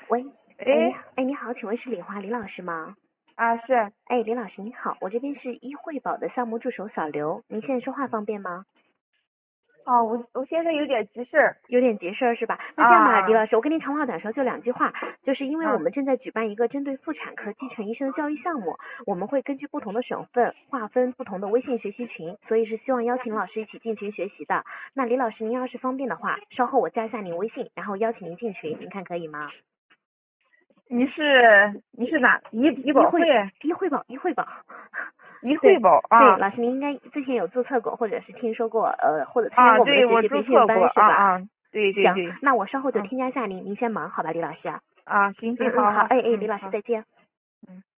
喂，你哎好，你好，请问是李华李老师吗？ 是李老师您好，我这边是医惠保的项目助手小刘，您现在说话方便吗？ 哦，我现在有点急事儿有点急事儿是吧？那这样吧，李啊老师，我跟您长话短说，就2句话，就是因为我啊们正在举办一个针对妇产科基层医生的教育项目，我们会根据不同的省份划分不同的微信学习群，所以是希望邀请老师一起进群学习的。那李老师您要是方便的话，稍后我加一下您微信，然后邀请您进群，您看可以吗？ 你是哪医保会医惠保对医惠保对， 啊老师您应该之前有注册过，或者是听说过或者参加过我们的对，我学习培训注册过班是吧？ 对对行， 对那我稍后就嗯添加一下您，您先忙好吧，李老师。 行， 好， 好李老师好再见。 嗯。